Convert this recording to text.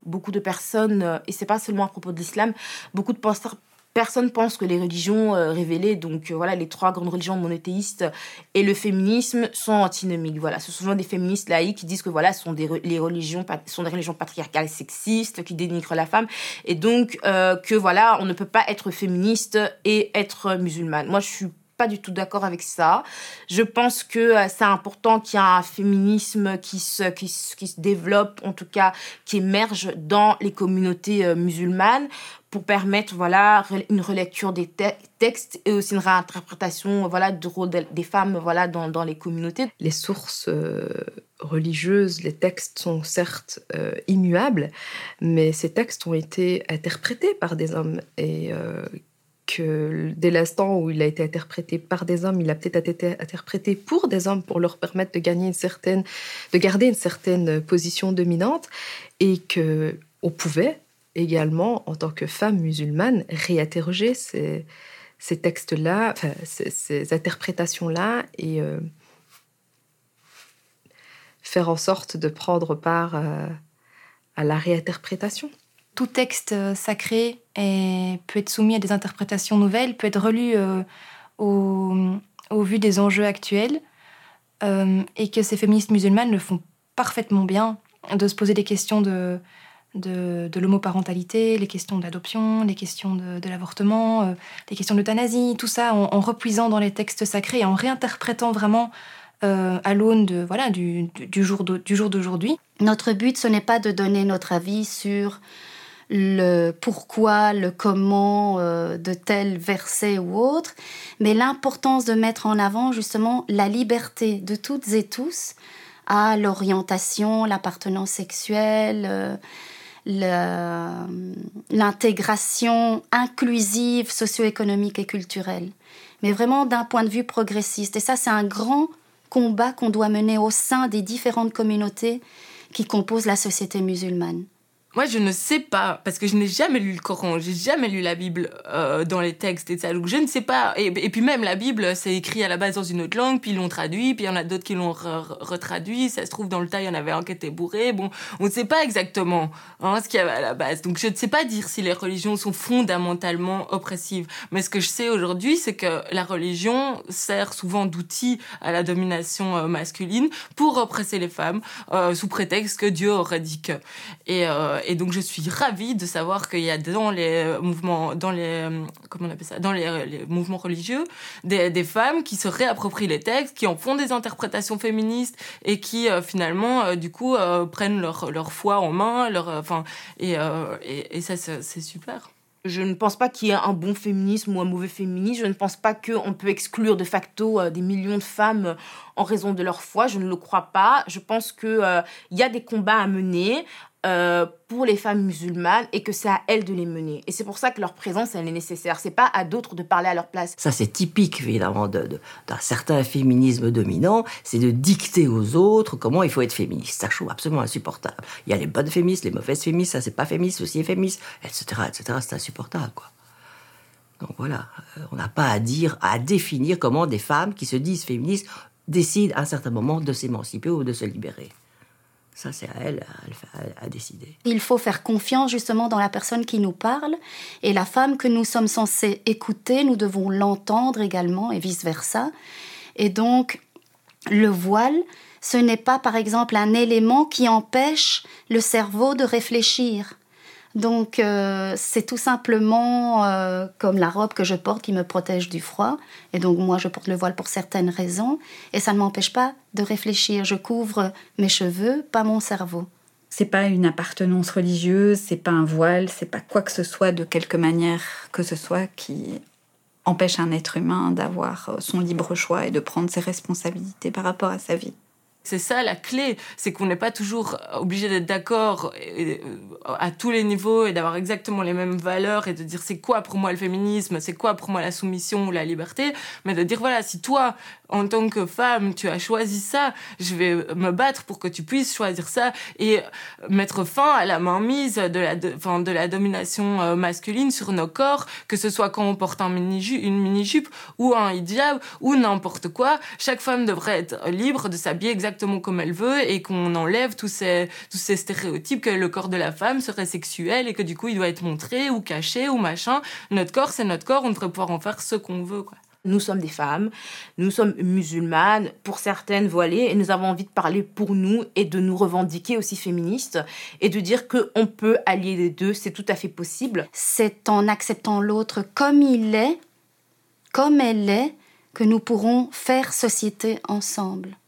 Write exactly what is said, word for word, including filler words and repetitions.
beaucoup de personnes, et c'est pas seulement à propos de l'islam, beaucoup de penseurs personne pense que les religions euh, révélées, donc euh, voilà, les trois grandes religions monothéistes et le féminisme sont antinomiques. Voilà, ce sont souvent des féministes laïques qui disent que voilà, ce sont des les religions sont des religions patriarcales sexistes qui dénigrent la femme, et donc euh, que voilà, on ne peut pas être féministe et être musulmane. Moi, je suis pas du tout d'accord avec ça. Je pense que euh, c'est important qu'il y ait un féminisme qui se, qui, qui se développe, en tout cas qui émerge dans les communautés euh, musulmanes, pour permettre voilà, une relecture des te- textes et aussi une réinterprétation voilà, du rôle de, des femmes voilà, dans, dans les communautés. Les sources euh, religieuses, les textes sont certes euh, immuables, mais ces textes ont été interprétés par des hommes, et euh, que dès l'instant où il a été interprété par des hommes, il a peut-être été interprété pour des hommes pour leur permettre de gagner une certaine, de garder une certaine position dominante, et qu'on pouvait également, en tant que femme musulmane, réinterroger ces, ces textes-là, enfin, ces, ces interprétations-là, et euh, faire en sorte de prendre part euh, à la réinterprétation. Tout texte sacré est, peut être soumis à des interprétations nouvelles, peut être relu euh, au, au vu des enjeux actuels, euh, et que ces féministes musulmanes le font parfaitement bien, de se poser des questions de, de, de l'homoparentalité, les questions d'adoption, les questions de, de l'avortement, euh, les questions d'euthanasie, tout ça en, en repuisant dans les textes sacrés et en réinterprétant vraiment euh, à l'aune de, voilà, du, du, jour de, du jour d'aujourd'hui. Notre but, ce n'est pas de donner notre avis sur le pourquoi, le comment euh, de tel verset ou autre, mais l'importance de mettre en avant justement la liberté de toutes et tous à l'orientation, l'appartenance sexuelle, euh, le, l'intégration inclusive, socio-économique et culturelle, mais vraiment d'un point de vue progressiste. Et ça, c'est un grand combat qu'on doit mener au sein des différentes communautés qui composent la société musulmane. Moi, je ne sais pas, parce que je n'ai jamais lu le Coran, j'ai jamais lu la Bible euh, dans les textes et ça, donc je ne sais pas. Et, et puis même, la Bible, c'est écrit à la base dans une autre langue, puis ils l'ont traduit, puis il y en a d'autres qui l'ont re- retraduit, ça se trouve dans le tas, il y en avait un qui était bourré, bon, on ne sait pas exactement hein, ce qu'il y avait à la base. Donc je ne sais pas dire si les religions sont fondamentalement oppressives, mais ce que je sais aujourd'hui, c'est que la religion sert souvent d'outil à la domination euh, masculine pour oppresser les femmes, euh, sous prétexte que Dieu aurait dit que. Et... Euh, Et donc, je suis ravie de savoir qu'il y a dans les mouvements, dans les, comment on appelle ça, dans les, les mouvements religieux, des, des femmes qui se réapproprient les textes, qui en font des interprétations féministes et qui, euh, finalement, euh, du coup, euh, prennent leur, leur foi en main, leur, enfin, et, euh, et, et ça, c'est, c'est super. Je ne pense pas qu'il y ait un bon féminisme ou un mauvais féminisme. Je ne pense pas qu'on peut exclure de facto euh, des millions de femmes en raison de leur foi. Je ne le crois pas. Je pense qu'il euh, y a des combats à mener euh, pour les femmes musulmanes et que c'est à elles de les mener. Et c'est pour ça que leur présence, elle est nécessaire. C'est pas à d'autres de parler à leur place. Ça, c'est typique, évidemment, de, de, d'un certain féminisme dominant. C'est de dicter aux autres comment il faut être féministe. Ça, je trouve absolument insupportable. Il y a les bonnes féministes, les mauvaises féministes, ça, c'est pas féministe, ceci est féministe, et cetera, et cetera. C'est insupportable, quoi. Donc voilà, on n'a pas à dire, à définir comment des femmes qui se disent féministes décident à un certain moment de s'émanciper ou de se libérer. Ça, c'est à elle à, à décider. Il faut faire confiance justement dans la personne qui nous parle. Et la femme que nous sommes censés écouter, nous devons l'entendre également et vice-versa. Et donc, le voile, ce n'est pas par exemple un élément qui empêche le cerveau de réfléchir. Donc, euh, c'est tout simplement euh, comme la robe que je porte qui me protège du froid. Et donc, moi, je porte le voile pour certaines raisons. Et ça ne m'empêche pas de réfléchir. Je couvre mes cheveux, pas mon cerveau. C'est pas une appartenance religieuse, c'est pas un voile, c'est pas quoi que ce soit de quelque manière que ce soit qui empêche un être humain d'avoir son libre choix et de prendre ses responsabilités par rapport à sa vie. C'est ça la clé, c'est qu'on n'est pas toujours obligé d'être d'accord à tous les niveaux et d'avoir exactement les mêmes valeurs et de dire c'est quoi pour moi le féminisme, c'est quoi pour moi la soumission ou la liberté, mais de dire voilà, si toi, en tant que femme, tu as choisi ça, je vais me battre pour que tu puisses choisir ça et mettre fin à la mainmise de la, de, enfin, de la domination masculine sur nos corps, que ce soit quand on porte un mini-jupe, une mini-jupe ou un hijab ou n'importe quoi. Chaque femme devrait être libre de s'habiller exactement exactement comme elle veut et qu'on enlève tous ces, tous ces stéréotypes que le corps de la femme serait sexuel et que du coup il doit être montré ou caché ou machin. Notre corps, c'est notre corps, on devrait pouvoir en faire ce qu'on veut, quoi. Nous sommes des femmes, nous sommes musulmanes, pour certaines voilées, et nous avons envie de parler pour nous et de nous revendiquer aussi féministes et de dire qu'on peut allier les deux, c'est tout à fait possible. C'est en acceptant l'autre comme il est, comme elle est, que nous pourrons faire société ensemble.